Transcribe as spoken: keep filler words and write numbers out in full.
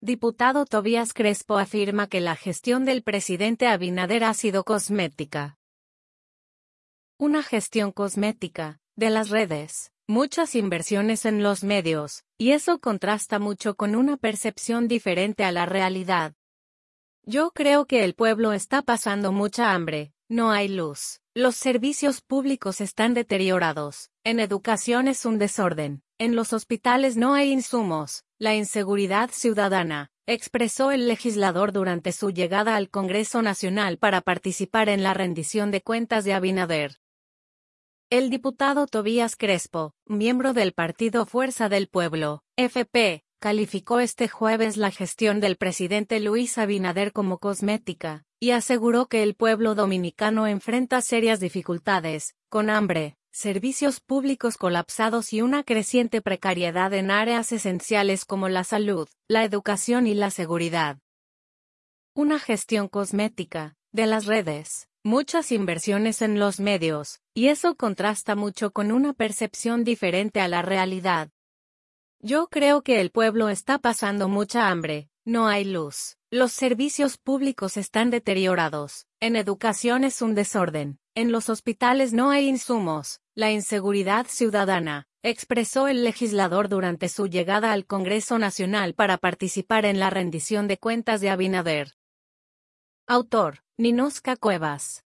Diputado Tobías Crespo afirma que la gestión del presidente Abinader ha sido cosmética. Una gestión cosmética, de las redes, muchas inversiones en los medios, y eso contrasta mucho con una percepción diferente a la realidad. Yo creo que el pueblo está pasando mucha hambre, no hay luz, los servicios públicos están deteriorados, en educación es un desorden, en los hospitales no hay insumos, la inseguridad ciudadana, expresó el legislador durante su llegada al Congreso Nacional para participar en la rendición de cuentas de Abinader. El diputado Tobías Crespo, miembro del partido Fuerza del Pueblo, F P, calificó este jueves la gestión del presidente Luis Abinader como cosmética, y aseguró que el pueblo dominicano enfrenta serias dificultades, con hambre, servicios públicos colapsados y una creciente precariedad en áreas esenciales como la salud, la educación y la seguridad. Una gestión cosmética, de las redes, muchas inversiones en los medios, y eso contrasta mucho con una percepción diferente a la realidad. Yo creo que el pueblo está pasando mucha hambre, no hay luz, los servicios públicos están deteriorados, en educación es un desorden, en los hospitales no hay insumos, la inseguridad ciudadana, expresó el legislador durante su llegada al Congreso Nacional para participar en la rendición de cuentas de Abinader. Autor, Ninosca Cuevas.